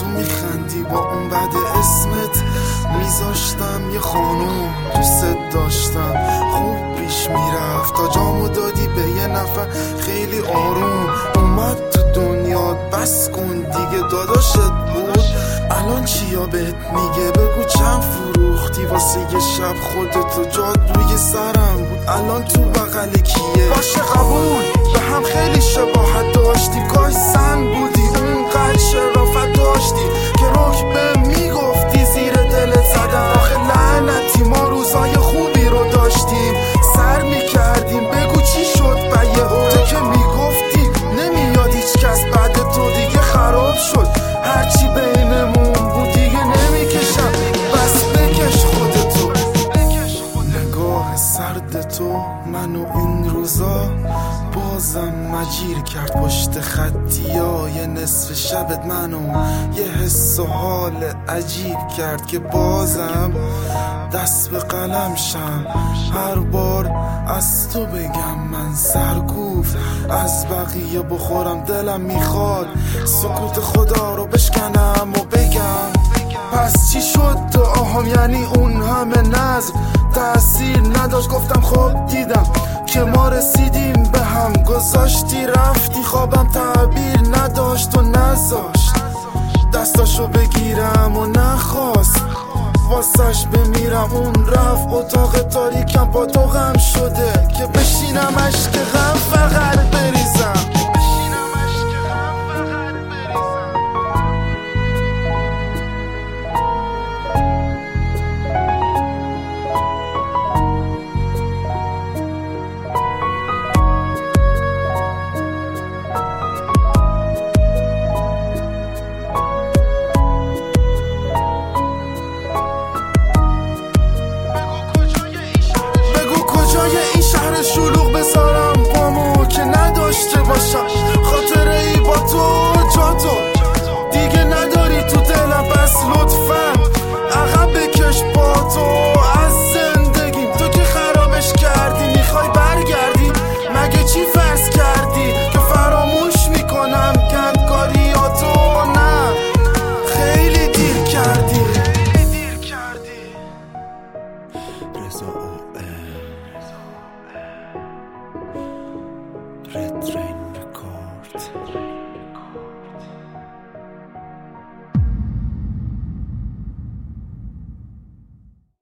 تو میخندی با اون بعد اسمت میذاشتم یه خانوم دوست داشتم خوب پیش میرفت تا جامو دادی به یه نفر خیلی آروم اومد تو دنیا بس کن دیگه داداشت بود الان چیا بهت میگه بگو چند فروختی واسه یه شب خودتو جاد روی سرم بود الان تو بغل کیه باشه قبول به هم خیلی شباهت داشتی کاش زن بودی اونقدر شرافت داشتی که رک به میگفتی زیر دلت زدم آخه لعنتی ما روزای خوبی رو داشتیم سر میکردیم بگو چی شد بیهو تو که میگفتی نمیاد هیچ کس بعد تو دیگه خراب شد هرچی بینمون بود دیگه نمیکشم بس بکش خودتو نگاه سرد تو منو این روزا بازم مجیر کرد پشت خطیای نصف شبت منو یه حس و حال عجیب کرد که بازم دست به قلم شم هر بار از تو بگم من سرکوف از بقیه بخورم دلم میخواد سکوت خدا رو بشکنم و بگم پس چی شد تو آهم یعنی اون همه نظر تأثیر نداشت گفتم خب دیدم که ما رسیدیم به هم گذاشتی رفتی خوابم تعبیر نداشت و نذاشت دستاشو بگیرم و نخواست واسش بمیرم اون رفت اتاق تاریکم با تو غم شده که بشینم عشق غم فقط بریزم شلوغ بذارم پامو که نداشته باشم خاطره ای با تو جا تو دیگه نداری تو دلم پس لطفا عقب بکش با تو از زندگیم تو که خرابش کردی میخوای برگردی مگه چی فرض کردی که فراموش میکنم گندکاریاتو نه خیلی دیر کردی Red Train Record